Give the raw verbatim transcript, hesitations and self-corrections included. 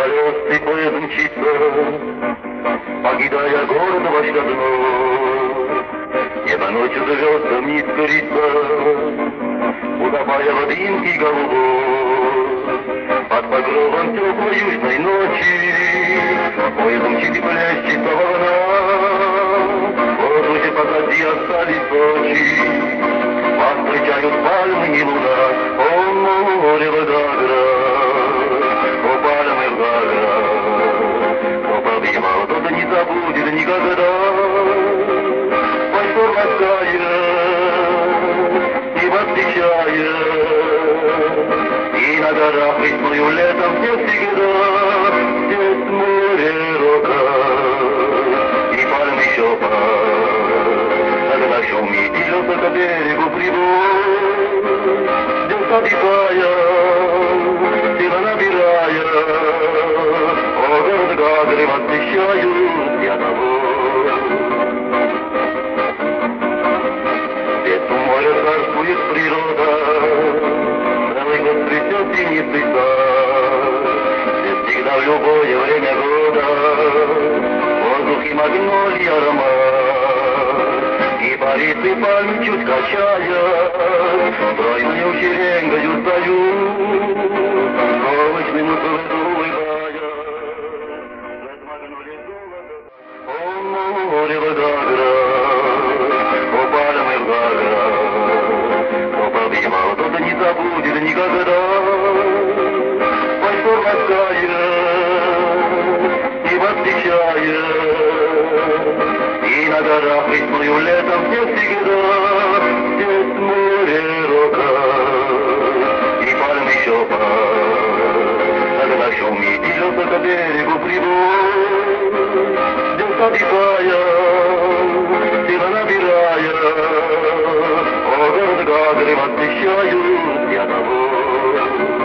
колес и поезд мчится, покидая город ваш родной. Небо ночью звездам не скрыться, утопая в дымке голубой. Под покровом теплой южной ночи поезд мчит и плящет по волнам. В воздухе позади остались ночи, вас встречают пальмы и луна. О, море, Волгоград, о, пальмы Волгоград, кто обнимал, тот не забудет никогда. Большой ласкает и восхищает, и на горах весной летом все всегда. Здесь море рока и пальмы щепа, когда шумит и лёг к берегу прибой. Здесь отдыхая, сила набирая, о, город Гагры восхищают я тобой. Здесь у моря царствует природа, целый год цветет тенистый сад. Здесь всегда в любое время года воздух и магнолий аромат. И парит и пальмы чуть качая, стройную черенгою стою, солнечным свету улыбая. След магнолий золото, о, море Волгоград, о, пальмы Волгоград, кто обнимал, тот не забудет никогда. Большой ласкает и восхищает, и на горах весною летом все всегда. Здесь море рока и пальмы щепа, когда шумит и лёг к берегу прибой. Здесь отдыхая, сила набирая, о, город Гагры восхищают я тобой.